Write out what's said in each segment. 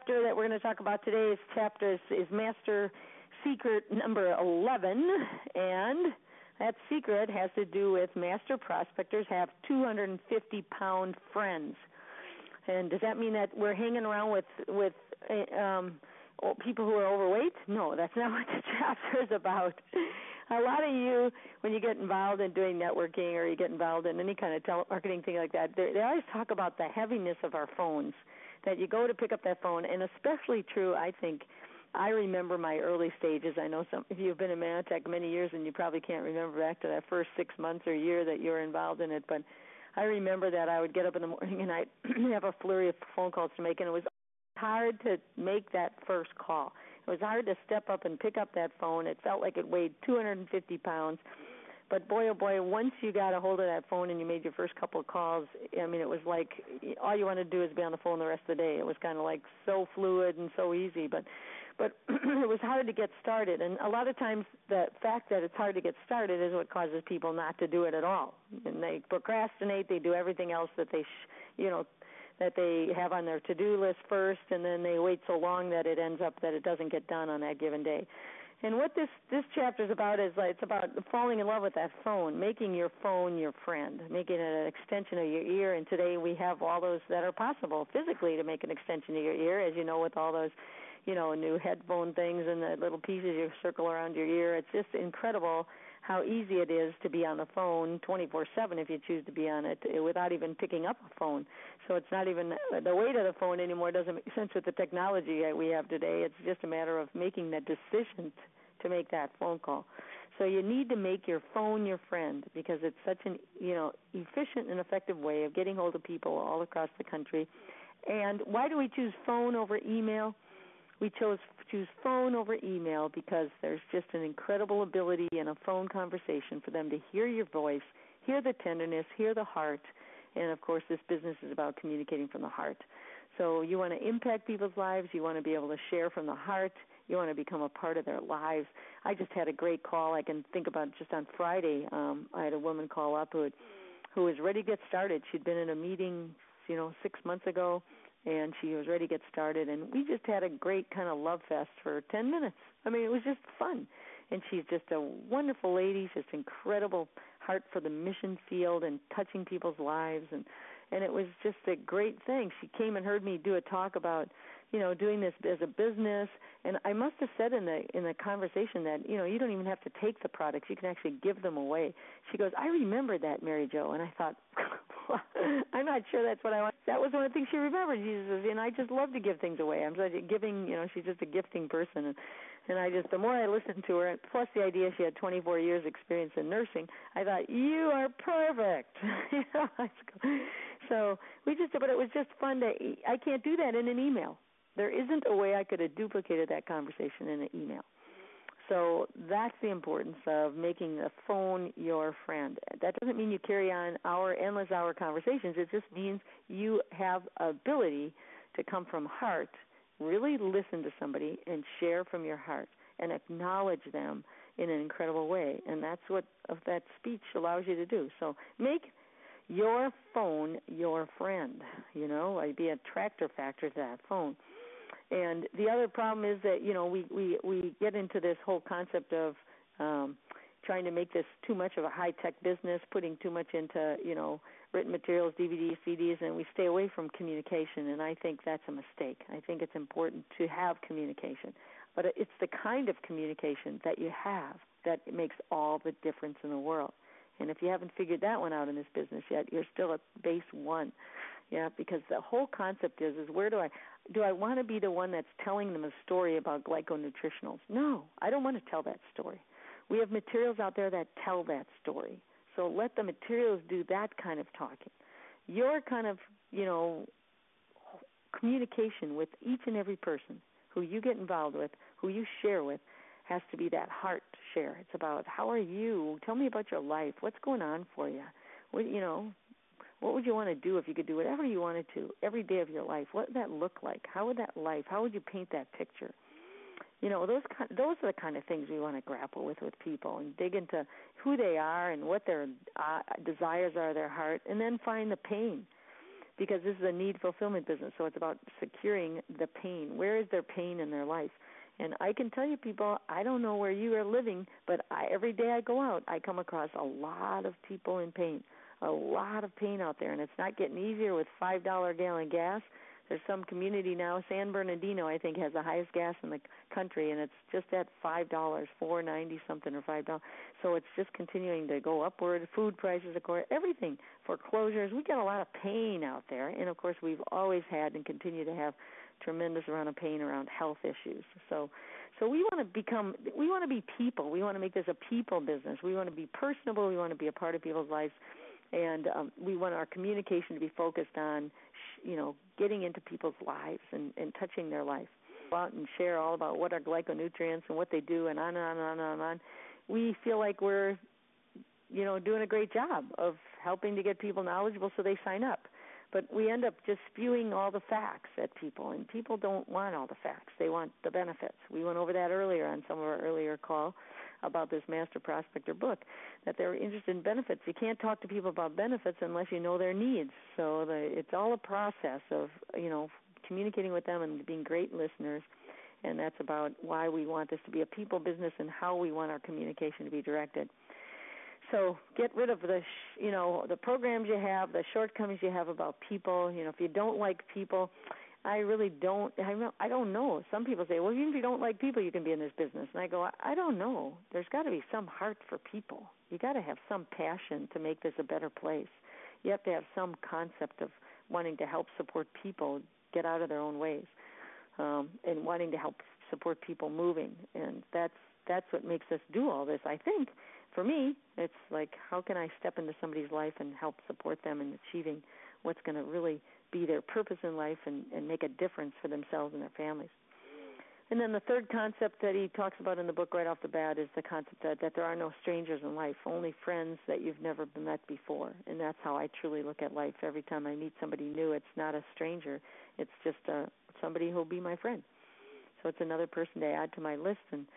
chapter that we're going to talk about today is Master Secret number 11, and that secret has to do with master prospectors have 250-pound friends. And does that mean that we're hanging around with people who are overweight? No, that's not what the chapter is about. A lot of you, when you get involved in doing networking or you get involved in any kind of telemarketing thing like that, they always talk about the heaviness of our phones, that you go to pick up that phone, and especially true, I think, I remember my early stages. I know some of you have been in Manatech many years, and you probably can't remember back to that first 6 months or year that you were involved in it, but I remember that I would get up in the morning and I'd have a flurry of phone calls to make, and it was hard to make that first call. It was hard to step up and pick up that phone. It felt like it weighed 250 pounds. But boy, oh boy, once you got a hold of that phone and you made your first couple of calls, I mean, it was like all you wanted to do is be on the phone the rest of the day. It was kind of like so fluid and so easy. But it was hard to get started. And a lot of times the fact that it's hard to get started is what causes people not to do it at all. And they procrastinate. They do everything else that that they have on their to-do list first, and then they wait so long that it ends up that it doesn't get done on that given day. And what this chapter is about is it's about falling in love with that phone, making your phone your friend, making it an extension of your ear. And today we have all those that are possible physically to make an extension of your ear, as you know, with all those, new headphone things and the little pieces you circle around your ear. It's just incredible how easy it is to be on the phone 24/7 if you choose to be on it without even picking up a phone. So it's not even the weight of the phone anymore doesn't make sense with the technology that we have today. It's just a matter of making that decision to make that phone call. So you need to make your phone your friend because it's such an efficient and effective way of getting hold of people all across the country. And why do we choose phone over email? We choose phone over email because there's just an incredible ability in a phone conversation for them to hear your voice, hear the tenderness, hear the heart, and, of course, this business is about communicating from the heart. So you want to impact people's lives. You want to be able to share from the heart. You want to become a part of their lives. I just had a great call. I can think about just on Friday. I had a woman call up who was ready to get started. She'd been in a meeting, 6 months ago, and she was ready to get started. And we just had a great kind of love fest for 10 minutes. I mean, it was just fun. And she's just a wonderful lady, just incredible heart for the mission field and touching people's lives. And it was just a great thing. She came and heard me do a talk about, doing this as a business. And I must have said in the conversation that, you don't even have to take the products. You can actually give them away. She goes, I remember that, Mary Jo. And I thought, I'm not sure that's what I want. That was one of the things she remembered. She says, and I just love to give things away. I'm such a giving, she's just a gifting person. And I just, the more I listened to her, plus the idea she had 24 years experience in nursing, I thought, you are perfect. So but it was just fun I can't do that in an email. There isn't a way I could have duplicated that conversation in an email. So that's the importance of making the phone your friend. That doesn't mean you carry on endless hour conversations. It just means you have ability to come from heart, really listen to somebody and share from your heart and acknowledge them in an incredible way. And that's what that speech allows you to do. So make your phone your friend, be a attractor factor to that phone. And the other problem is that, we get into this whole concept of trying to make this too much of a high-tech business, putting too much into, written materials, DVDs, CDs, and we stay away from communication, and I think that's a mistake. I think it's important to have communication, but it's the kind of communication that you have that makes all the difference in the world. And if you haven't figured that one out in this business yet, you're still at base one. Yeah, because the whole concept is where do I want to be the one that's telling them a story about glyconutritionals? No, I don't want to tell that story. We have materials out there that tell that story. So let the materials do that kind of talking. Your kind of, communication with each and every person who you get involved with, who you share with, has to be that heart share. It's about, how are you? Tell me about your life. What's going on for you? What would you want to do if you could do whatever you wanted to every day of your life? What would that look like? How would you paint that picture? Those are the kind of things we want to grapple with people and dig into who they are and what their desires are, their heart, and then find the pain. because this is a need fulfillment business. So it's about securing the pain. Where is their pain in their life? And I can tell you, people, I don't know where you are living, but every day I go out, I come across a lot of people in pain, a lot of pain out there, and it's not getting easier with $5 a gallon gas. There's some community now, San Bernardino, I think, has the highest gas in the country, and it's just at $5, $4.90 something or $5. So it's just continuing to go upward. Food prices, of course, everything. Foreclosures, we get a lot of pain out there, and of course we've always had and continue to have tremendous amount of pain around health issues. So we want to be people. We want to make this a people business. We want to be personable. We want to be a part of people's lives. And we want our communication to be focused on, getting into people's lives and touching their life. Go out and share all about what are glyconutrients and what they do, and on and on and on and on. We feel like we're, doing a great job of helping to get people knowledgeable so they sign up. But we end up just spewing all the facts at people, and people don't want all the facts. They want the benefits. We went over that earlier on some of our earlier call about this Master Prospector book, that they're interested in benefits. You can't talk to people about benefits unless you know their needs. So it's all a process of, communicating with them and being great listeners, and that's about why we want this to be a people business and how we want our communication to be directed. So get rid of the programs you have, the shortcomings you have about people. If you don't like people, I really don't. I don't know. Some people say, well, even if you don't like people, you can be in this business. And I go, I don't know. There's got to be some heart for people. You got to have some passion to make this a better place. You have to have some concept of wanting to help support people get out of their own ways, and wanting to help support people moving. And that's what makes us do all this, I think. For me, it's like, how can I step into somebody's life and help support them in achieving what's going to really be their purpose in life and make a difference for themselves and their families. And then the third concept that he talks about in the book right off the bat is the concept that there are no strangers in life, only friends that you've never met before. And that's how I truly look at life. Every time I meet somebody new, it's not a stranger. It's just somebody who will be my friend. So it's another person to add to my list and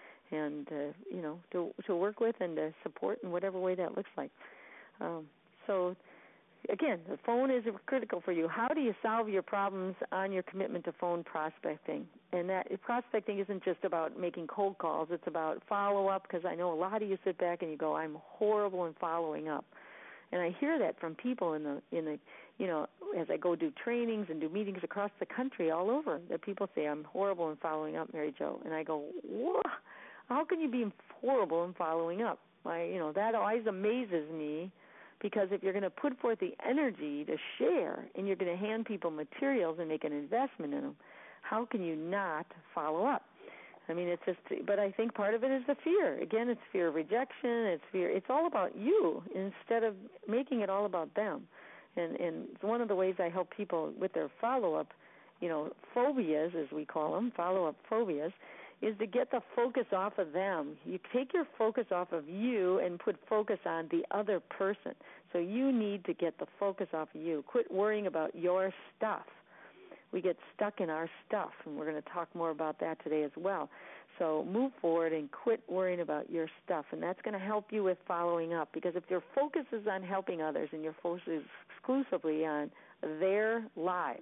to work with and to support in whatever way that looks like. So again, the phone is critical for you. How do you solve your problems on your commitment to phone prospecting? And that prospecting isn't just about making cold calls. It's about follow-up, because I know a lot of you sit back and you go, I'm horrible in following up. And I hear that from people in the as I go do trainings and do meetings across the country all over, that people say, I'm horrible in following up, Mary Jo. And I go, what? How can you be horrible in following up? That always amazes me, because if you're going to put forth the energy to share and you're going to hand people materials and make an investment in them, how can you not follow up? I mean, it's just, but I think part of it is the fear. Again, it's fear of rejection. It's all about you instead of making it all about them. And it's one of the ways I help people with their follow-up, phobias, as we call them, follow-up phobias, is to get the focus off of them. You take your focus off of you and put focus on the other person. So you need to get the focus off of you. Quit worrying about your stuff. We get stuck in our stuff, and we're going to talk more about that today as well. So move forward and quit worrying about your stuff, and that's going to help you with following up, because if your focus is on helping others and your focus is exclusively on their lives,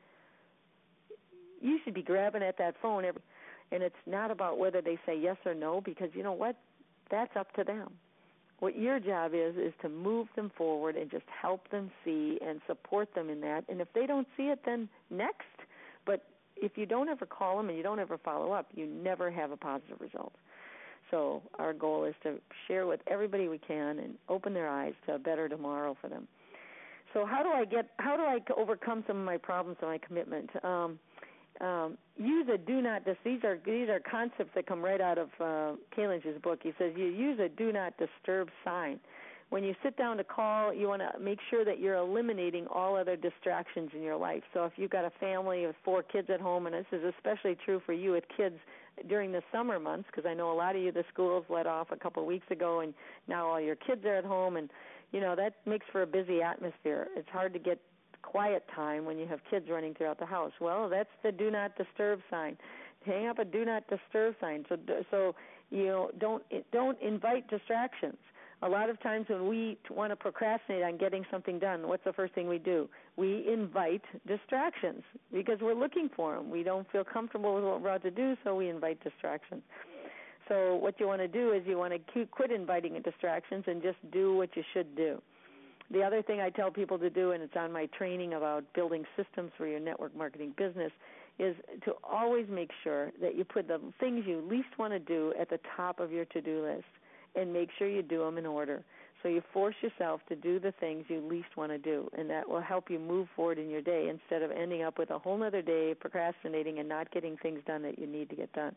you should be grabbing at that phone and it's not about whether they say yes or no, because you know what? That's up to them. What your job is to move them forward and just help them see and support them in that. And if they don't see it, then next. But if you don't ever call them and you don't ever follow up, you never have a positive result. So our goal is to share with everybody we can and open their eyes to a better tomorrow for them. So how do I overcome some of my problems and my commitment? Use a do not these are concepts that come right out of Kalinch's book. He says you use a do not disturb sign. When you sit down to call, you want to make sure that you're eliminating all other distractions in your life. So if you've got a family of 4 kids at home, and this is especially true for you with kids during the summer months, because I know a lot of you, the schools let off a couple of weeks ago, and now all your kids are at home, and that makes for a busy atmosphere. It's hard to get quiet time when you have kids running throughout the house. Well, that's the do not disturb sign. Hang up a do not disturb sign. So don't invite distractions. A lot of times when we want to procrastinate on getting something done, what's the first thing we do? We invite distractions because we're looking for them. We don't feel comfortable with what we're about to do, so we invite distractions. So what you want to do is you want to quit inviting distractions and just do what you should do. The other thing I tell people to do, and it's on my training about building systems for your network marketing business, is to always make sure that you put the things you least want to do at the top of your to-do list and make sure you do them in order. So you force yourself to do the things you least want to do, and that will help you move forward in your day instead of ending up with a whole other day procrastinating and not getting things done that you need to get done.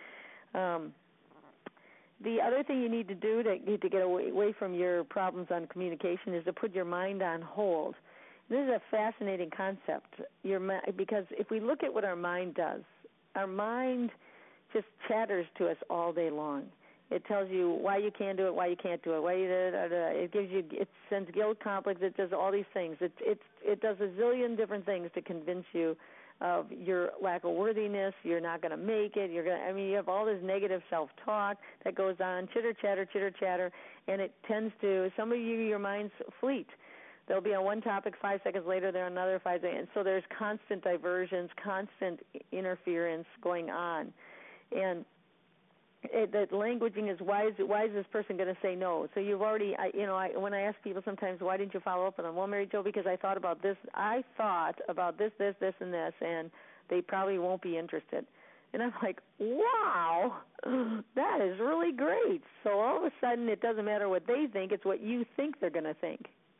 The other thing you need to do to get away from your problems on communication is to put your mind on hold. This is a fascinating concept, because if we look at what our mind does, our mind just chatters to us all day long. It tells you why you can't do it, why you can't do it, it sends guilt complex, it does all these things. It does a zillion different things to convince you of your lack of worthiness, you're not going to make it, you have all this negative self-talk that goes on, chitter, chatter, and it tends to, some of you, your minds fleet. They'll be on one topic, 5 seconds later they're on another 5 seconds, and so there's constant diversions, constant interference going on. And the languaging is, why is this person going to say no? So you've already, when I ask people sometimes, why didn't you follow up with them? Well, Mary Jo, because I thought about this, and this, and they probably won't be interested. And I'm like, wow, that is really great. So all of a sudden, it doesn't matter what they think; it's what you think they're going to think.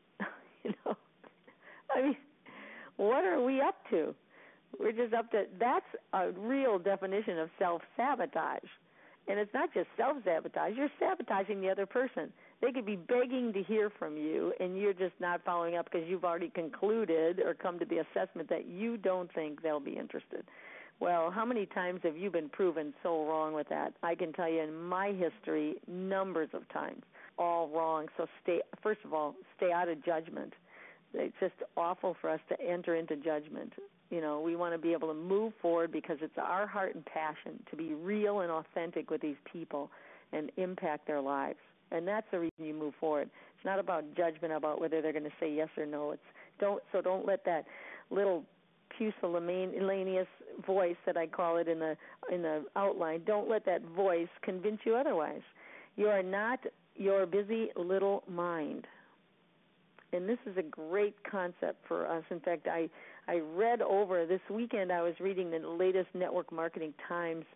I mean, what are we up to? We're just up to. That's a real definition of self-sabotage. And it's not just self-sabotage. You're sabotaging the other person. They could be begging to hear from you, and you're just not following up because you've already concluded or come to the assessment that you don't think they'll be interested. Well, how many times have you been proven so wrong with that? I can tell you in my history, numbers of times, all wrong. So first of all, stay out of judgment. It's just awful for us to enter into judgment. We want to be able to move forward because it's our heart and passion to be real and authentic with these people and impact their lives. And that's the reason you move forward. It's not about judgment about whether they're going to say yes or no. Don't let that little pusillanimous voice that I call it in the outline, don't let that voice convince you otherwise. You are not your busy little mind. And this is a great concept for us. In fact, I read over this weekend, I was reading the latest Network Marketing Times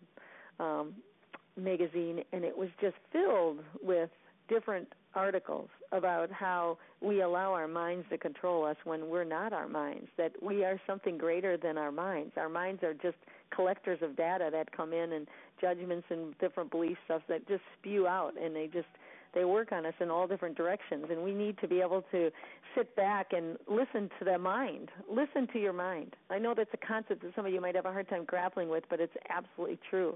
magazine, and it was just filled with different articles about how we allow our minds to control us when we're not our minds, that we are something greater than our minds. Our minds are just collectors of data that come in and judgments and different belief stuff that just spew out, and they work on us in all different directions, and we need to be able to sit back and listen to the mind. Listen to your mind. I know that's a concept that some of you might have a hard time grappling with, but it's absolutely true.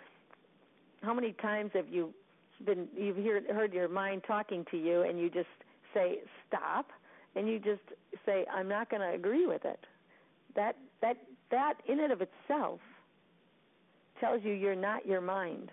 How many times have you've heard your mind talking to you, and you just say stop, and you just say, I'm not going to agree with it? That in and of itself tells you you're not your mind,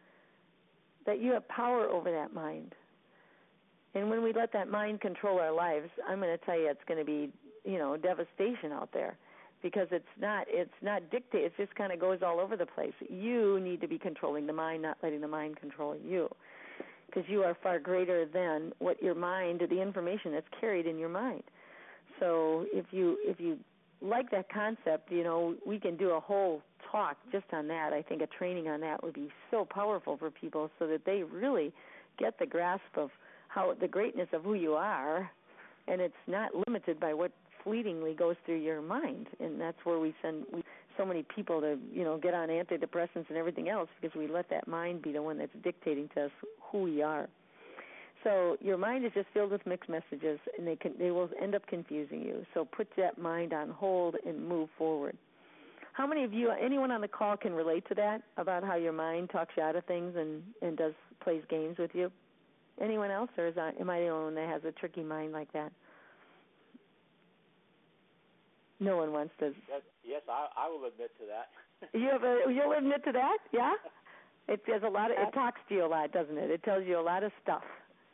that you have power over that mind. And when we let that mind control our lives, I'm going to tell you it's going to be, devastation out there, because it's not dictated. It just kind of goes all over the place. You need to be controlling the mind, not letting the mind control you, because you are far greater than what your mind, the information that's carried in your mind. So if you like that concept, we can do a whole talk just on that. I think a training on that would be so powerful for people so that they really get the grasp of how the greatness of who you are, and it's not limited by what fleetingly goes through your mind. And that's where we send so many people to, get on antidepressants and everything else, because we let that mind be the one that's dictating to us who we are. So your mind is just filled with mixed messages, and they will end up confusing you. So put that mind on hold and move forward. How many of you, anyone on the call, can relate to that, about how your mind talks you out of things and plays games with you? Anyone else, or am I the only one that has a tricky mind like that? No one wants to. Yes, I will admit to that. You'll admit to that? Yeah. It does a lot. It talks to you a lot, doesn't it? It tells you a lot of stuff.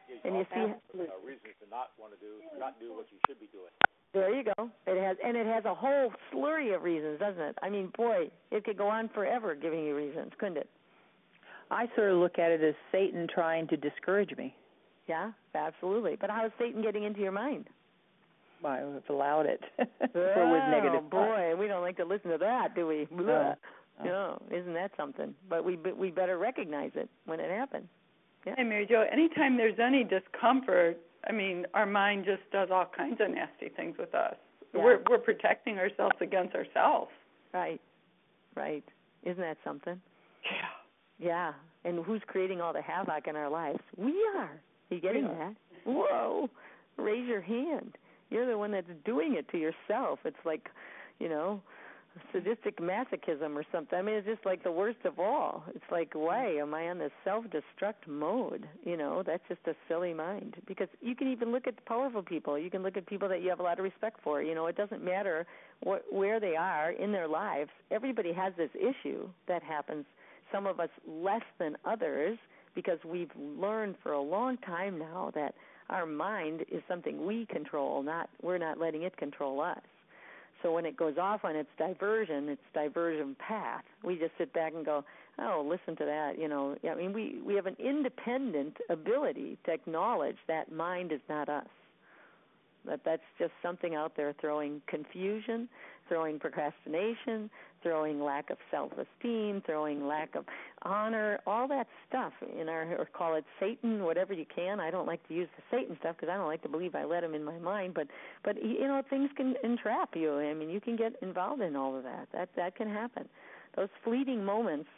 gives and you you all see kinds of reasons to not want to do, not do what you should be doing. there you go. It has a whole slurry of reasons, doesn't it? I mean, boy, it could go on forever giving you reasons, couldn't it? I sort of look at it as Satan trying to discourage me. Yeah, absolutely. But how is Satan getting into your mind? I've allowed it with Oh negative boy, we don't like to listen to that, do we? No. No, isn't that something? But we better recognize it when it happens. Yeah. Hey, Mary Jo, anytime there's any discomfort, I mean, our mind just does all kinds of nasty things with us. Yeah. We're protecting ourselves against ourselves. Right. Isn't that something? Yeah. Yeah. And who's creating all the havoc in our lives? We are. Are you getting that? Whoa. Raise your hand. You're the one that's doing it to yourself. It's like, sadistic masochism or something. I mean, it's just like the worst of all. It's like, why am I on this self-destruct mode? That's just a silly mind. Because you can even look at powerful people. You can look at people that you have a lot of respect for. It doesn't matter where they are in their lives. Everybody has this issue that happens, some of us less than others, because we've learned for a long time now that our mind is something we control, we're not letting it control us. So when it goes off on its diversion path, we just sit back and go, oh, listen to that. I mean, we have an independent ability to acknowledge that mind is not us. That's just something out there throwing confusion, throwing procrastination, throwing lack of self-esteem, throwing lack of honor, all that stuff or call it Satan, whatever you can. I don't like to use the Satan stuff because I don't like to believe I let him in my mind, but things can entrap you. I mean, you can get involved in all of that. That can happen. Those fleeting moments,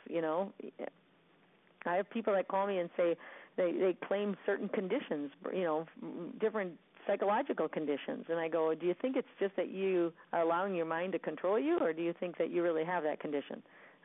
I have people that call me and say they claim certain conditions, different psychological conditions, and I go, do you think it's just that you are allowing your mind to control you, or do you think that you really have that condition?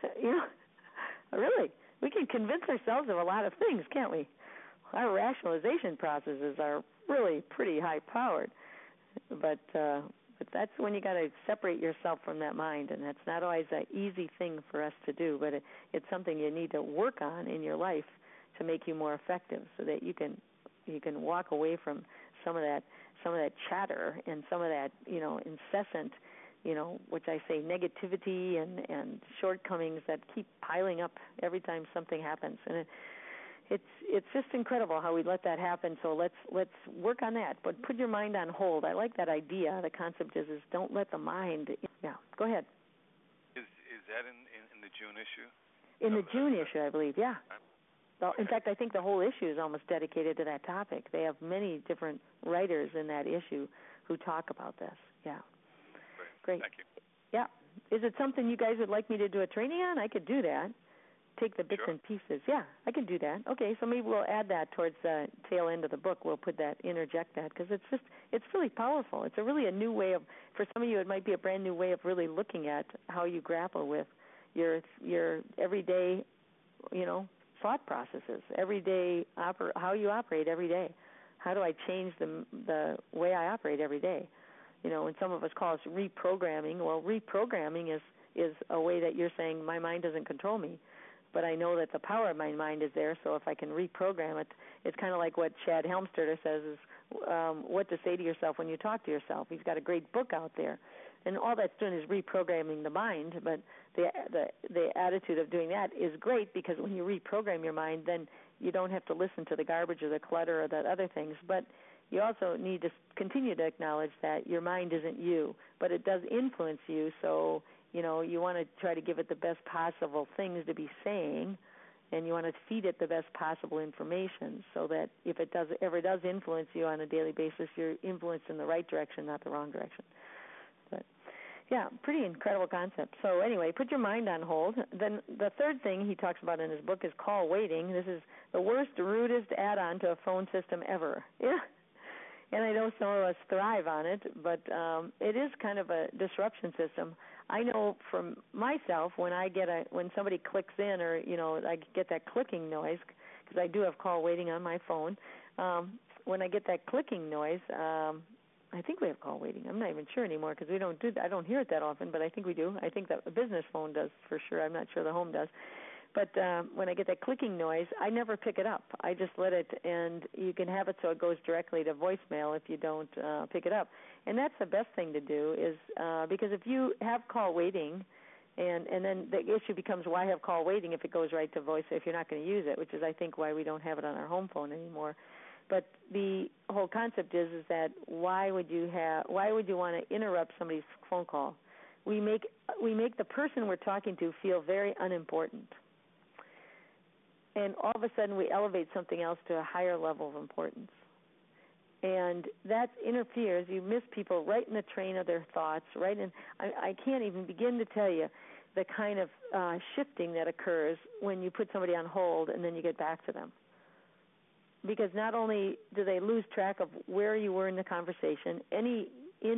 Really, we can convince ourselves of a lot of things, can't we? Our rationalization processes are really pretty high-powered, but that's when you got to separate yourself from that mind, and that's not always an easy thing for us to do, but it's something you need to work on in your life to make you more effective, so that you can walk away from some of that chatter and some of that incessant, which I say negativity and shortcomings that keep piling up every time something happens. And it's just incredible how we let that happen. So let's work on that. But put your mind on hold. I like that idea. The concept is don't let the mind. Yeah, go ahead. Is that in the June issue? In the June issue, I believe. Yeah. In fact, I think the whole issue is almost dedicated to that topic. They have many different writers in that issue who talk about this. Yeah. Great. Thank you. Yeah. Is it something you guys would like me to do a training on? I could do that. Take the bits and pieces. Yeah, I can do that. Okay, so maybe we'll add that towards the tail end of the book. We'll interject that, because it's really powerful. It's a new way of, for some of you, it might be a brand new way of really looking at how you grapple with your everyday, thought processes, everyday how you operate every day. How do I change the way I operate every day? And some of us call it reprogramming. Well, reprogramming is a way that you're saying my mind doesn't control me, but I know that the power of my mind is there. So if I can reprogram it, it's kind of like what Chad Helmstetter says is what to say to yourself when you talk to yourself. He's got a great book out there, and all that's doing is reprogramming the mind. But the attitude of doing that is great, because when you reprogram your mind, then you don't have to listen to the garbage or the clutter or the other things. But you also need to continue to acknowledge that your mind isn't you, but it does influence you. So, you want to try to give it the best possible things to be saying, and you want to feed it the best possible information, so that if it ever does influence you on a daily basis, you're influenced in the right direction, not the wrong direction. But yeah, pretty incredible concept. So anyway, put your mind on hold. Then the third thing he talks about in his book is call waiting. This is the worst, rudest add-on to a phone system ever. Yeah. And I know some of us thrive on it, but it is kind of a disruption system. I know from myself, when somebody clicks in, or I get that clicking noise, because I do have call waiting on my phone. When I get that clicking noise, I think we have call waiting. I'm not even sure anymore, because we don't do that. I don't hear it that often, but I think we do. I think that the business phone does for sure. I'm not sure the home does. But when I get that clicking noise, I never pick it up. I just let it, and you can have it so it goes directly to voicemail if you don't pick it up. And that's the best thing to do is because if you have call waiting, and then the issue becomes why have call waiting if it goes right to voice if you're not going to use it, which is I think why we don't have it on our home phone anymore. But the whole concept is that why would you want to interrupt somebody's phone call? We make the person we're talking to feel very unimportant. And all of a sudden we elevate something else to a higher level of importance. And that interferes. You miss people right in the train of their thoughts, right in, I can't even begin to tell you the kind of shifting that occurs when you put somebody on hold and then you get back to them. Because not only do they lose track of where you were in the conversation, any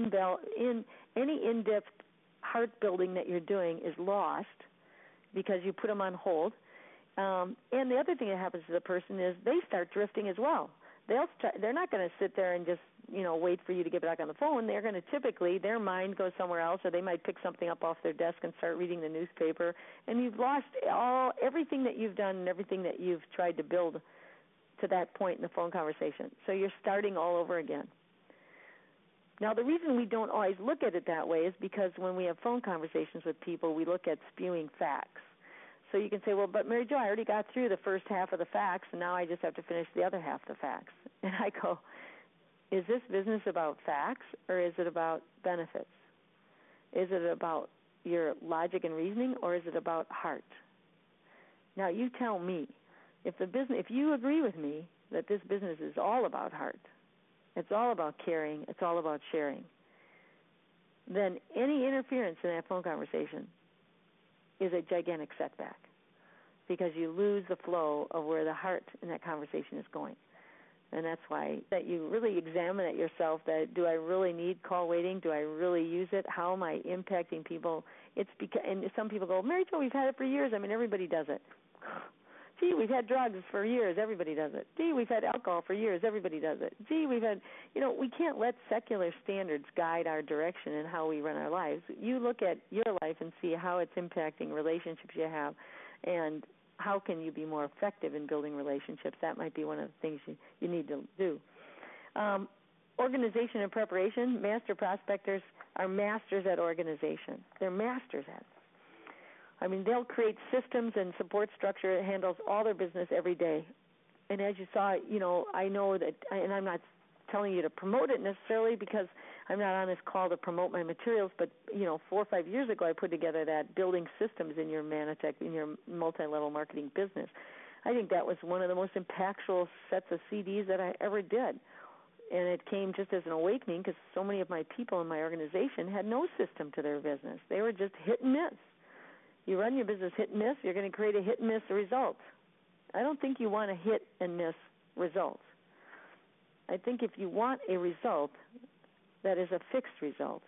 in-depth heart building that you're doing is lost because you put them on hold. And the other thing that happens to the person is they start drifting as well. They're not going to sit there and just, wait for you to get back on the phone. They're going to typically, their mind goes somewhere else, or they might pick something up off their desk and start reading the newspaper. And you've lost everything that you've done and everything that you've tried to build to that point in the phone conversation. So you're starting all over again. Now, the reason we don't always look at it that way is because when we have phone conversations with people, we look at spewing facts. So you can say, well, but Mary Jo, I already got through the first half of the facts, and now I just have to finish the other half of the facts. And I go, is this business about facts, or is it about benefits? Is it about your logic and reasoning, or is it about heart? Now, you tell me, if you agree with me that this business is all about heart, it's all about caring, it's all about sharing, then any interference in that phone conversation is a gigantic setback because you lose the flow of where the heart in that conversation is going. And that's why that you really examine it yourself, that do I really need call waiting? Do I really use it? How am I impacting people? And some people go, Mary Jo, we've had it for years. I mean, everybody does it. Gee, we've had drugs for years. Everybody does it. Gee, we've had alcohol for years. Everybody does it. Gee, we've had, we can't let secular standards guide our direction in how we run our lives. You look at your life and see how it's impacting relationships you have, and how can you be more effective in building relationships. That might be one of the things you need to do. Organization and preparation. Master prospectors are masters at organization. They're masters at it. I mean, they'll create systems and support structure that handles all their business every day. And as you saw, I know that, and I'm not telling you to promote it necessarily because I'm not on this call to promote my materials, but, 4 or 5 years ago I put together that building systems in your Manatech, in your multi-level marketing business. I think that was one of the most impactful sets of CDs that I ever did. And it came just as an awakening because so many of my people in my organization had no system to their business. They were just hit and miss. You run your business hit and miss, you're going to create a hit and miss result. I don't think you want a hit and miss result. I think if you want a result that is a fixed result,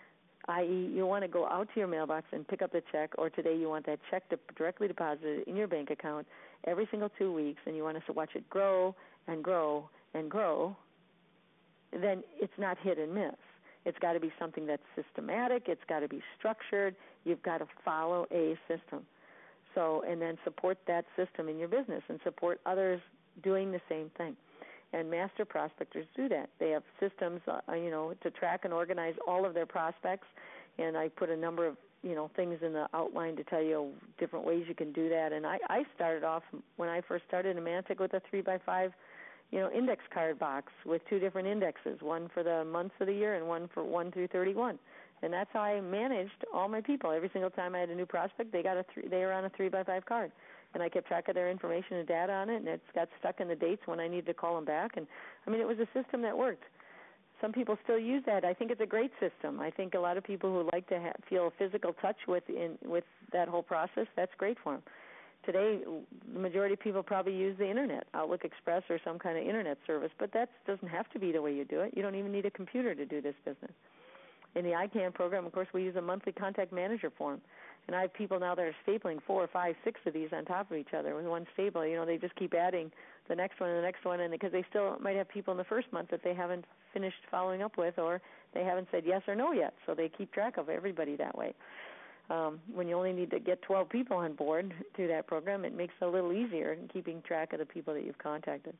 i.e. you want to go out to your mailbox and pick up the check, or today you want that check directly deposited in your bank account every single 2 weeks, and you want to watch it grow and grow and grow, then it's not hit and miss. It's got to be something that's systematic. It's got to be structured. You've got to follow a system. So, and then support that system in your business and support others doing the same thing. And master prospectors do that. They have systems, to track and organize all of their prospects. And I put a number of, things in the outline to tell you different ways you can do that. And I started off, when I first started in Manatech, with a 3x5 index card box with 2 different indexes, one for the months of the year and one for 1 through 31. And that's how I managed all my people. Every single time I had a new prospect, they were on a 3x5 card. And I kept track of their information and data on it, and it got stuck in the dates when I needed to call them back. And, it was a system that worked. Some people still use that. I think it's a great system. I think a lot of people who like to feel a physical touch with that whole process, that's great for them. Today, the majority of people probably use the Internet, Outlook Express or some kind of Internet service, but that doesn't have to be the way you do it. You don't even need a computer to do this business. In the ICANN program, of course, we use a monthly contact manager form. And I have people now that are stapling 4 or 5, 6 of these on top of each other with one staple. They just keep adding the next one and the next one, and because they still might have people in the first month that they haven't finished following up with, or they haven't said yes or no yet, so they keep track of everybody that way. When you only need to get 12 people on board through that program, it makes it a little easier in keeping track of the people that you've contacted.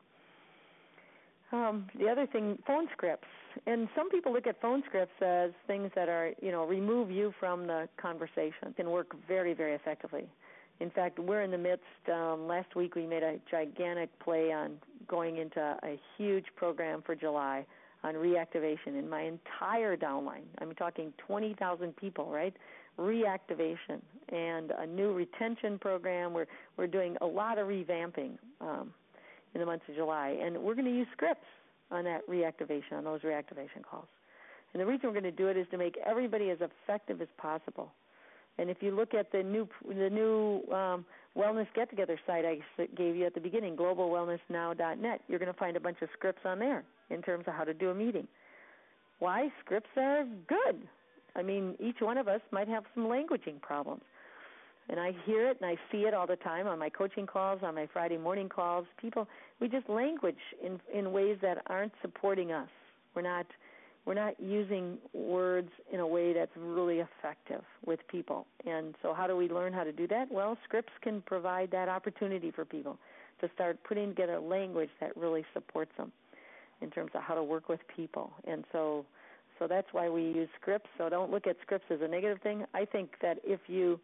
The other thing, phone scripts. And some people look at phone scripts as things that are, remove you from the conversation. Can work very, very effectively. In fact, we're in the midst, last week we made a gigantic play on going into a huge program for July on reactivation in my entire downline. I'm talking 20,000 people, right? Reactivation and a new retention program. We're doing a lot of revamping in the month of July, and we're going to use scripts on that reactivation, on those reactivation calls. And the reason we're going to do it is to make everybody as effective as possible. And if you look at the new wellness get-together site I gave you at the beginning, globalwellnessnow.net, you're going to find a bunch of scripts on there in terms of how to do a meeting. Why? Scripts are good. I mean, each one of us might have some languaging problems. And I hear it and I see it all the time on my coaching calls, on my Friday morning calls. People, we just language in ways that aren't supporting us. We're not using words in a way that's really effective with people. And so how do we learn how to do that? Well, scripts can provide that opportunity for people to start putting together language that really supports them in terms of how to work with people. And so that's why we use scripts. So don't look at scripts as a negative thing. I think that if you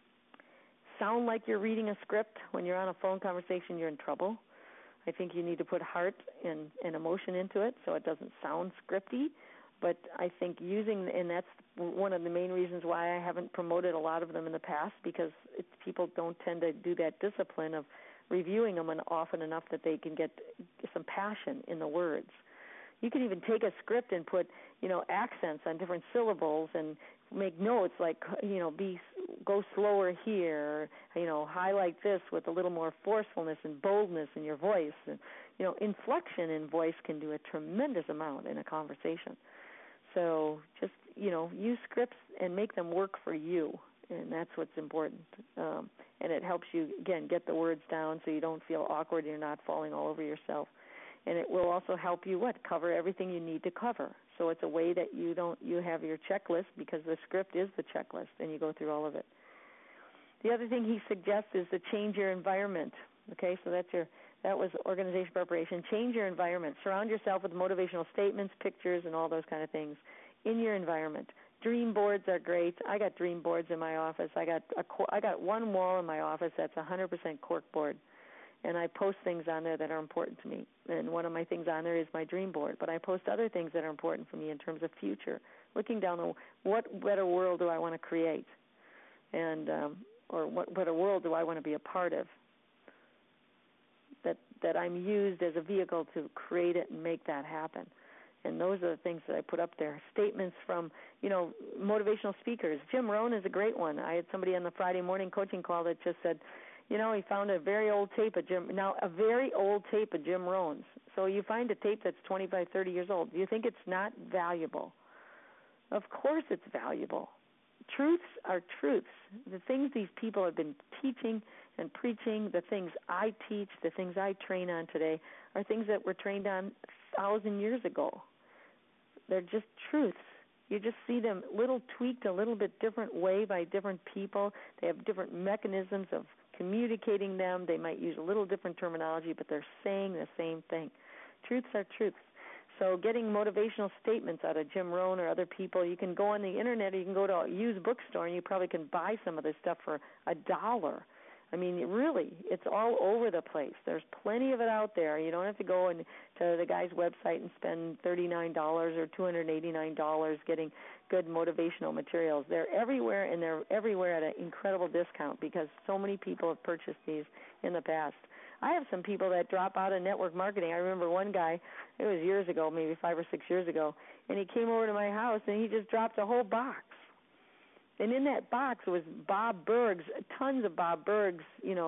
sound like you're reading a script when you're on a phone conversation, you're in trouble. I think you need to put heart and emotion into it so it doesn't sound scripty. But I think and that's one of the main reasons why I haven't promoted a lot of them in the past, because people don't tend to do that discipline of reviewing them often enough that they can get some passion in the words. You can even take a script and put, accents on different syllables and make notes like, go slower here, highlight this with a little more forcefulness and boldness in your voice. And, inflection in voice can do a tremendous amount in a conversation. So just, use scripts and make them work for you, and that's what's important. And it helps you, again, get the words down so you don't feel awkward and you're not falling all over yourself. And it will also help you, cover everything you need to cover. So it's a way that you have your checklist, because the script is the checklist, and you go through all of it. The other thing he suggests is to change your environment. Okay, so that was organization preparation. Change your environment. Surround yourself with motivational statements, pictures, and all those kind of things in your environment. Dream boards are great. I got dream boards in my office. I got one wall in my office that's 100% cork board, and I post things on there that are important to me. And one of my things on there is my dream board, but I post other things that are important for me in terms of future, looking down on what better world do I want to create, and or what better world do I want to be a part of, that I'm used as a vehicle to create it and make that happen. And those are the things that I put up there. Statements from, motivational speakers. Jim Rohn is a great one. I had somebody on the Friday morning coaching call that just said, he found a very old tape of Jim Rohn's. So you find a tape that's 25, 30 years old. Do you think it's not valuable? Of course it's valuable. Truths are truths. The things these people have been teaching and preaching, the things I teach, the things I train on today, are things that were trained on 1,000 years ago. They're just truths. You just see them tweaked a little bit different way by different people. They have different mechanisms of communicating them. They might use a little different terminology, but they're saying the same thing. Truths are truths. So getting motivational statements out of Jim Rohn or other people, you can go on the Internet, or you can go to a used bookstore, and you probably can buy some of this stuff for $1. I mean, really, it's all over the place. There's plenty of it out there. You don't have to go to the guy's website and spend $39 or $289 getting good motivational materials. They're everywhere, and they're everywhere at an incredible discount, because so many people have purchased these in the past. I have some people that drop out of network marketing. I remember one guy, it was years ago, maybe 5 or 6 years ago, and he came over to my house, and he just dropped a whole box. And in that box was Bob Berg's, tons of Bob Berg's,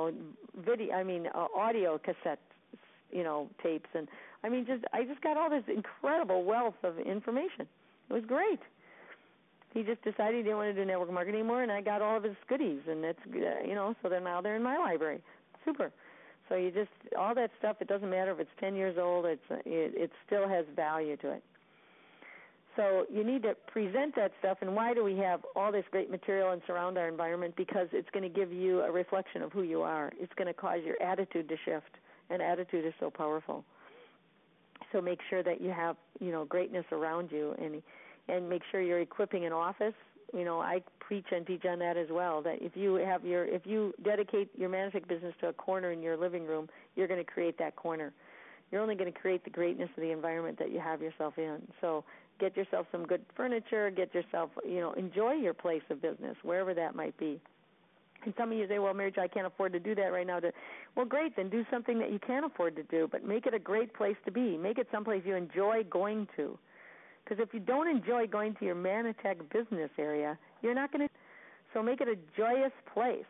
audio cassette, tapes. And I just got all this incredible wealth of information. It was great. He just decided he didn't want to do network marketing anymore, and I got all of his goodies, and that's, so they're in my library. Super. So all that stuff, it doesn't matter if it's 10 years old, it still has value to it. So you need to present that stuff. And why do we have all this great material and surround our environment? Because it's going to give you a reflection of who you are. It's going to cause your attitude to shift, and attitude is so powerful. So make sure that you have, greatness around you, and make sure you're equipping an office. I preach and teach on that as well, that if you dedicate your management business to a corner in your living room, you're going to create that corner. You're only going to create the greatness of the environment that you have yourself in. So get yourself some good furniture, get yourself, enjoy your place of business, wherever that might be. And some of you say, well, Mary Jo, I can't afford to do that right now. Well, great, then do something that you can afford to do, but make it a great place to be. Make it someplace you enjoy going to. Because if you don't enjoy going to your Manatech business area, you're not going to. So make it a joyous place.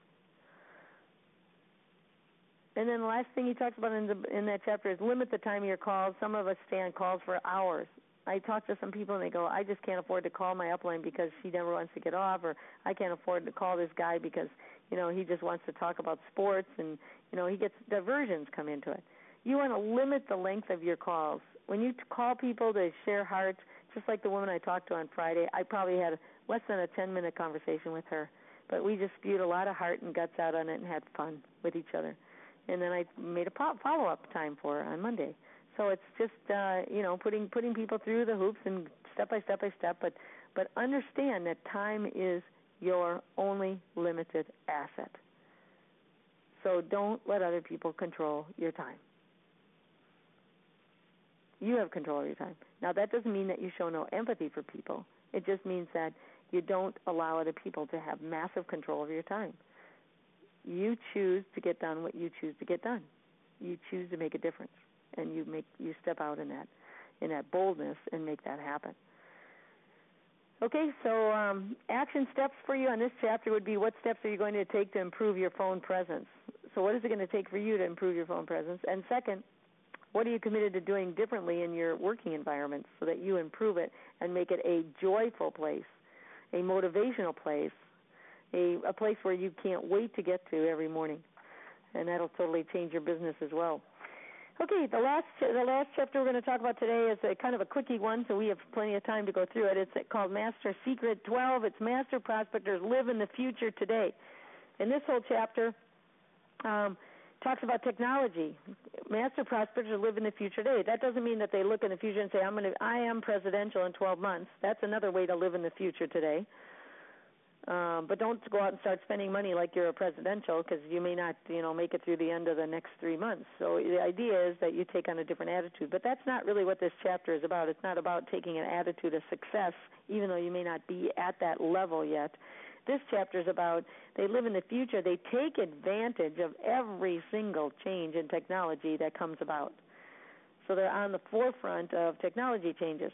And then the last thing he talks about in that chapter is limit the time of your calls. Some of us stay on calls for hours. I talk to some people and they go, I just can't afford to call my upline because she never wants to get off, or I can't afford to call this guy because, he just wants to talk about sports, and, he gets diversions come into it. You want to limit the length of your calls. When you call people to share hearts, just like the woman I talked to on Friday, I probably had less than a 10-minute conversation with her, but we just spewed a lot of heart and guts out on it and had fun with each other. And then I made a follow-up time for her on Monday. So it's just, putting people through the hoops and step by step by step, but understand that time is your only limited asset. So don't let other people control your time. You have control of your time. Now, that doesn't mean that you show no empathy for people. It just means that you don't allow other people to have massive control over your time. You choose to get done what you choose to get done. You choose to make a difference, and you step out in that boldness and make that happen. Okay, so action steps for you on this chapter would be, what steps are you going to take to improve your phone presence? So what is it going to take for you to improve your phone presence? And second, what are you committed to doing differently in your working environment so that you improve it and make it a joyful place, a motivational place, a place where you can't wait to get to every morning? And that'll totally change your business as well. Okay, the last chapter we're going to talk about today is a kind of a quickie one, so we have plenty of time to go through it. It's called Master Secret 12. It's Master Prospectors Live in the Future Today. And this whole chapter talks about technology. Master prospectors live in the future today. That doesn't mean that they look in the future and say, I am presidential in 12 months. That's another way to live in the future today. But don't go out and start spending money like you're a presidential, because you may not, make it through the end of the next 3 months. So the idea is that you take on a different attitude. But that's not really what this chapter is about. It's not about taking an attitude of success, even though you may not be at that level yet. This chapter is about they live in the future. They take advantage of every single change in technology that comes about. So they're on the forefront of technology changes.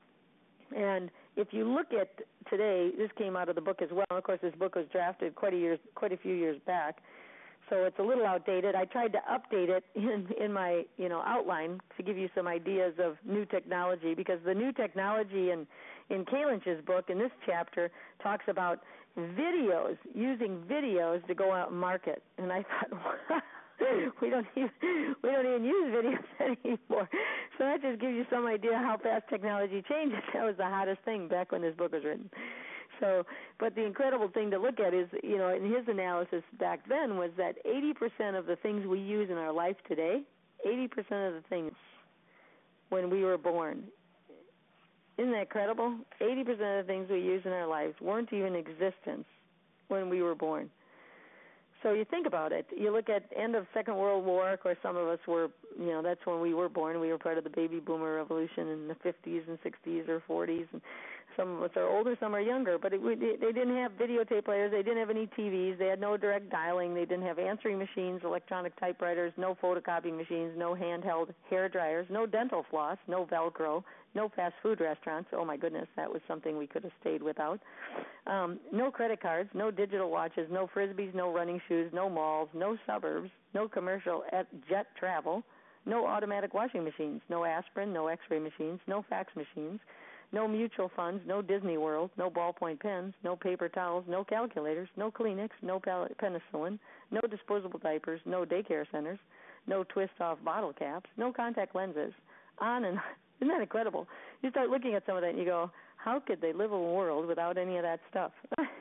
And if you look at today, this came out of the book as well. Of course, this book was drafted quite a few years back, so it's a little outdated. I tried to update it in my outline to give you some ideas of new technology, because the new technology in Kay Lynch's book in this chapter talks about videos, using videos to go out and market. And I thought, we don't even use videos anymore. So that just gives you some idea how fast technology changes. That was the hottest thing back when this book was written. So, but the incredible thing to look at is, in his analysis back then was that 80% of the things we use in our life today, 80% of the things when we were born, isn't that incredible? 80% of the things we use in our lives weren't even in existence when we were born. So you think about it. You look at end of Second World War. Of course, some of us were, that's when we were born. We were part of the baby boomer revolution in the 50s and 60s or 40s. And some of us are older, some are younger. But they didn't have videotape players. They didn't have any TVs. They had no direct dialing. They didn't have answering machines, electronic typewriters, no photocopying machines, no handheld hair dryers, no dental floss, no Velcro, no fast food restaurants. Oh, my goodness, that was something we could have stayed without. No credit cards, no digital watches, no Frisbees, no running shoes, no malls, no suburbs, no commercial jet travel, no automatic washing machines, no aspirin, no x-ray machines, no fax machines, no mutual funds, no Disney World, no ballpoint pens, no paper towels, no calculators, no Kleenex, no penicillin, no disposable diapers, no daycare centers, no twist-off bottle caps, no contact lenses, on and on. Isn't that incredible? you start looking at some of that and you go, how could they live in a world without any of that stuff?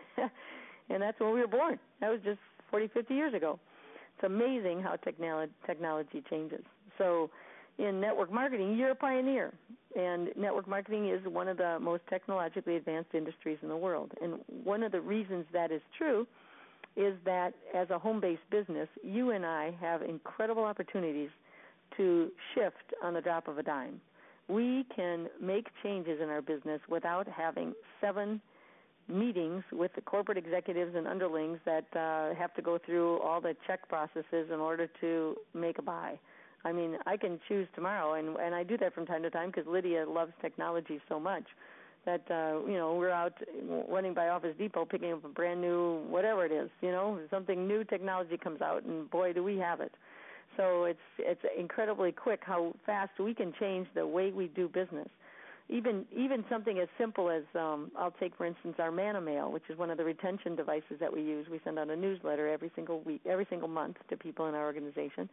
And that's when we were born. That was just 40, 50 years ago. It's amazing how technology changes. So in network marketing, you're a pioneer. And network marketing is one of the most technologically advanced industries in the world. And one of the reasons that is true is that as a home-based business, you and I have incredible opportunities to shift on the drop of a dime. We can make changes in our business without having 7 meetings with the corporate executives and underlings that have to go through all the check processes in order to make a buy. I mean, I can choose tomorrow, and I do that from time to time because Lydia loves technology so much that, we're out running by Office Depot picking up a brand new whatever it is, something new technology comes out, and boy, do we have it. So it's incredibly quick how fast we can change the way we do business. Even something as simple as I'll take, for instance, our ManaMail, which is one of the retention devices that we use. We send out a newsletter every single month to people in our organization.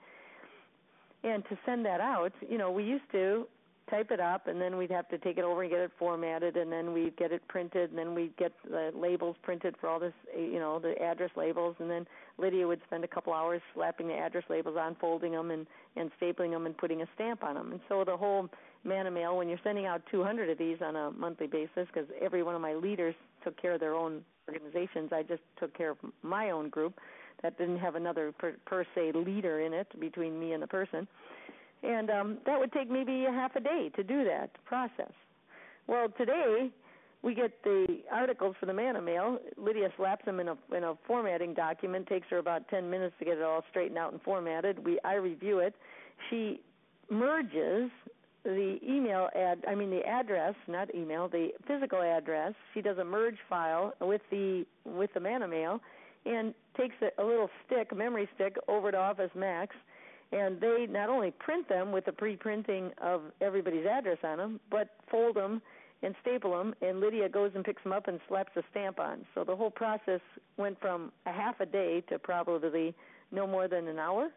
And to send that out, we used to type it up, and then we'd have to take it over and get it formatted, and then we'd get it printed, and then we'd get the labels printed for all this, the address labels, and then Lydia would spend a couple hours slapping the address labels on, folding them and stapling them and putting a stamp on them. And so the whole ManaMail, when you're sending out 200 of these on a monthly basis, because every one of my leaders took care of their own organizations, I just took care of my own group that didn't have another per se leader in it between me and the person. And that would take maybe a half a day to do that process. Well, today we get the articles for the ManaMail. Lydia slaps them in a formatting document. Takes her about 10 minutes to get it all straightened out and formatted. I review it. She merges the the address, not email, the physical address. She does a merge file with the ManaMail and takes a little memory stick over to Office Max. And they not only print them with the pre-printing of everybody's address on them, but fold them and staple them, and Lydia goes and picks them up and slaps a stamp on. So the whole process went from a half a day to probably no more than an hour.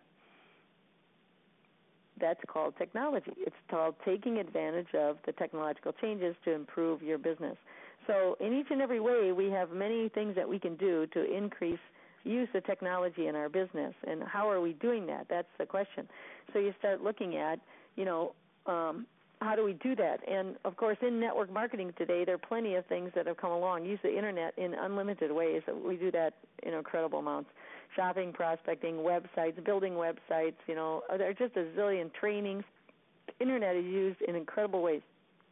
That's called technology. It's called taking advantage of the technological changes to improve your business. So in each and every way, we have many things that we can do to increase use of technology in our business. And how are we doing that? That's the question. So you start looking at, how do we do that? And, of course, in network marketing today, there are plenty of things that have come along. Use the Internet in unlimited ways. We do that in incredible amounts. Shopping, prospecting, websites, building websites, there are just a zillion trainings. The Internet is used in incredible ways.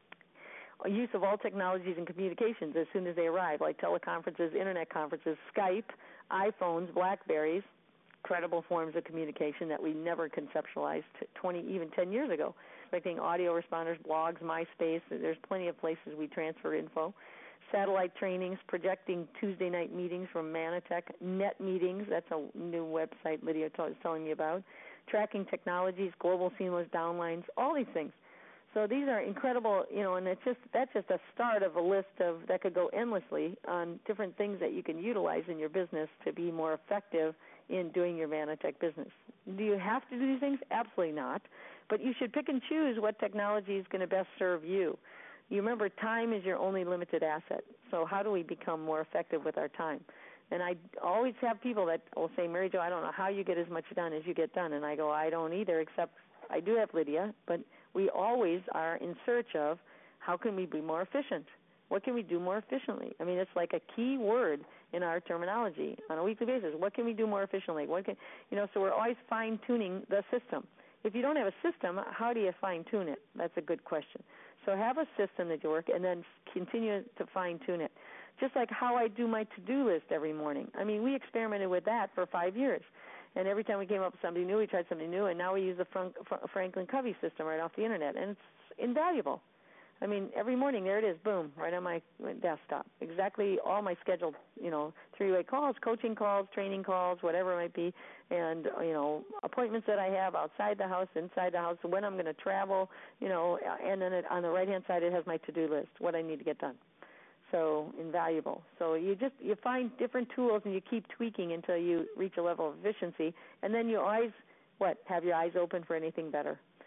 Use of all technologies and communications as soon as they arrive, like teleconferences, Internet conferences, Skype, iPhones, BlackBerries, credible forms of communication that we never conceptualized even 10 years ago. Like audio responders, blogs, MySpace, there's plenty of places we transfer info. Satellite trainings, projecting Tuesday night meetings from Manatech, Net Meetings, that's a new website Lydia is telling me about. Tracking technologies, global seamless downlines, all these things. So these are incredible, and that's just a start of a list that could go endlessly on different things that you can utilize in your business to be more effective in doing your Manatech business. Do you have to do these things? Absolutely not. But you should pick and choose what technology is going to best serve you. You remember, time is your only limited asset. So how do we become more effective with our time? And I always have people that will say, Mary Jo, I don't know how you get as much done as you get done. And I go, I don't either, except I do have Lydia, but we always are in search of how can we be more efficient? What can we do more efficiently? I mean, it's like a key word in our terminology on a weekly basis. What can we do more efficiently? So we're always fine-tuning the system. If you don't have a system, how do you fine-tune it? That's a good question. So have a system that you work and then continue to fine-tune it. Just like how I do my to-do list every morning. I mean, we experimented with that for 5 years. And every time we came up with something new, we tried something new, and now we use the Franklin Covey system right off the Internet, and it's invaluable. I mean, every morning, there it is, boom, right on my desktop. Exactly all my scheduled, three-way calls, coaching calls, training calls, whatever it might be, and, appointments that I have outside the house, inside the house, when I'm going to travel, and then on the right-hand side, it has my to-do list, what I need to get done. So invaluable. So you find different tools and you keep tweaking until you reach a level of efficiency, and then you always, have your eyes open for anything better.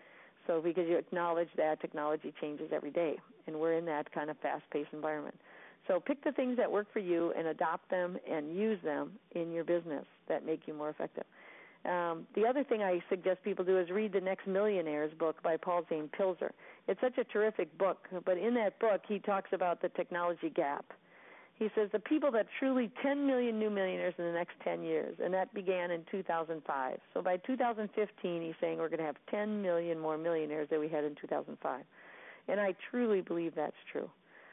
So because you acknowledge that technology changes every day, and we're in that kind of fast-paced environment. So pick the things that work for you and adopt them and use them in your business that make you more effective. The other thing I suggest people do is read The Next Millionaires book by Paul Zane Pilzer. It's such a terrific book, but in that book he talks about the technology gap. He says the people that truly 10 million new millionaires in the next 10 years, and that began in 2005. So by 2015, he's saying we're going to have 10 million more millionaires than we had in 2005. And I truly believe that's true.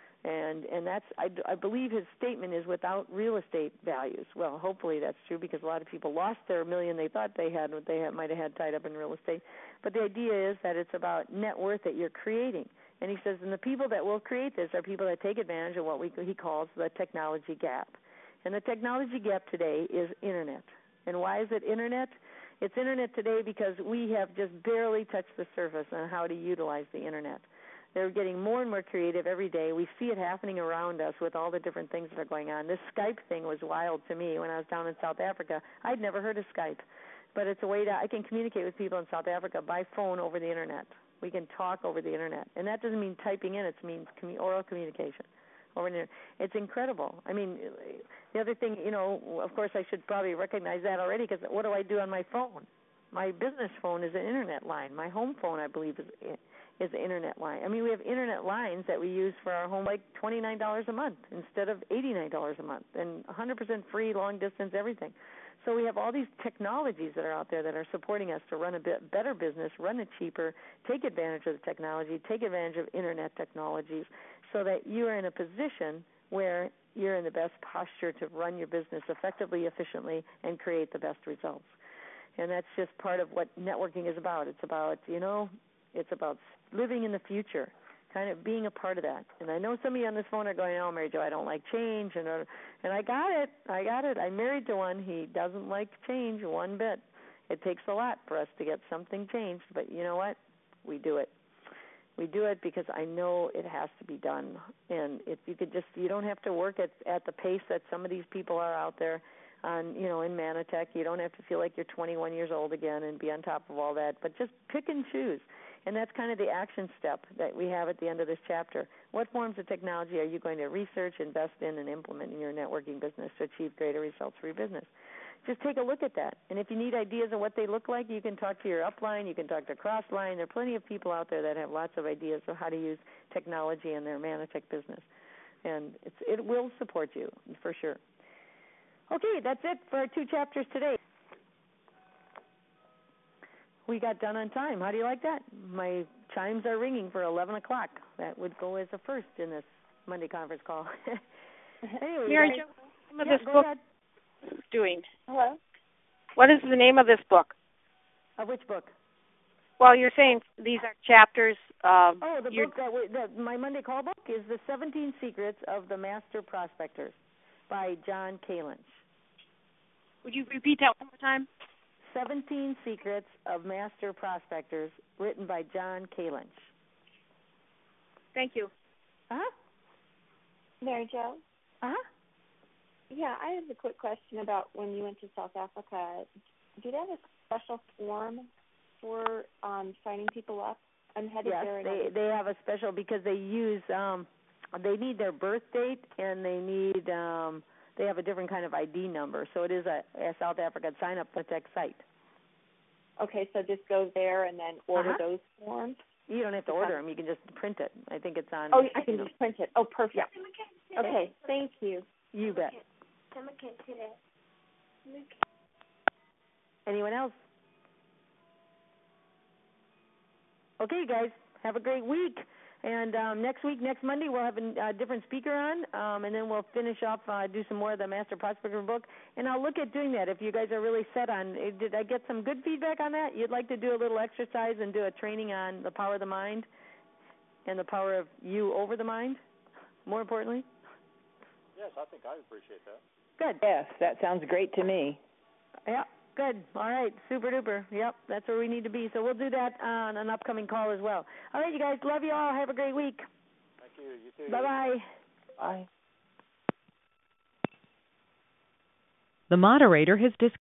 And that's I believe his statement is without real estate values. Well, hopefully that's true because a lot of people lost their million they thought they had, what they might have had tied up in real estate. But the idea is that it's about net worth that you're creating. And he says, and the people that will create this are people that take advantage of what he calls the technology gap. And the technology gap today is Internet. And why is it Internet? It's Internet today because we have just barely touched the surface on how to utilize the Internet. They're getting more and more creative every day. We see it happening around us with all the different things that are going on. This Skype thing was wild to me when I was down in South Africa. I'd never heard of Skype, but it's a way I can communicate with people in South Africa by phone over the Internet. We can talk over the Internet, and that doesn't mean typing in. It means oral communication over the Internet. It's incredible. I mean, the other thing, of course, I should probably recognize that already because what do I do on my phone? My business phone is an Internet line. My home phone, I believe, is an Internet line. I mean, we have Internet lines that we use for our home, like $29 a month instead of $89 a month, and 100% free, long distance, everything. So we have all these technologies that are out there that are supporting us to run a bit better business, run it cheaper, take advantage of the technology, take advantage of Internet technologies so that you are in a position where you're in the best posture to run your business effectively, efficiently, and create the best results. And that's just part of what networking is about. It's about, it's about living in the future, kind of being a part of that. And I know some of you on this phone are going, oh, Mary Jo, I don't like change. And I got it. I'm married to one. He doesn't like change one bit. It takes a lot for us to get something changed. But you know what? We do it. We do it because I know it has to be done. And if you could you don't have to work at the pace that some of these people are out there on, in Manatech. You don't have to feel like you're 21 years old again and be on top of all that. But just pick and choose. And that's kind of the action step that we have at the end of this chapter. What forms of technology are you going to research, invest in, and implement in your networking business to achieve greater results for your business? Just take a look at that. And if you need ideas of what they look like, you can talk to your upline, you can talk to Crossline. There are plenty of people out there that have lots of ideas of how to use technology in their Manatech business. And it will support you, for sure. Okay, that's it for our 2 chapters today. We got done on time. How do you like that? My chimes are ringing for 11 o'clock. That would go as a first in this Monday conference call. Anyway, Mary Jo, what is this book doing? Hello? What is the name of this book? Of which book? Well, you're saying these are chapters. The book, my Monday call book is The 17 Secrets of the Master Prospectors by John K. Lynch. Would you repeat that one more time? 17 Secrets of Master Prospectors, written by John K. Lynch. Thank you. Uh-huh. Mary Jo? Uh-huh. Yeah, I have a quick question about when you went to South Africa. Do they have a special form for signing people up? I'm headed there. Yes, they have a special because they use, they need their birth date and they need, they have a different kind of ID number. So it is a South African sign-up for tech site. Okay, so just go there and then order those forms? You don't have to order them. You can just print it. I think it's on. Oh, I can just print it. Oh, perfect. Yeah. Okay, thank you. You bet. Anyone else? Okay, you guys, have a great week. And next Monday, we'll have a different speaker on, and then we'll finish off, do some more of the Master Prospector book. And I'll look at doing that if you guys are really set on. Did I get some good feedback on that? You'd like to do a little exercise and do a training on the power of the mind and the power of you over the mind, more importantly? Yes, I think I appreciate that. Good. Yes, that sounds great to me. Yeah. Good. All right. Super duper. Yep. That's where we need to be. So we'll do that on an upcoming call as well. All right, you guys. Love you all. Have a great week. Thank you. You too. Bye-bye. Bye. The moderator has disconnected.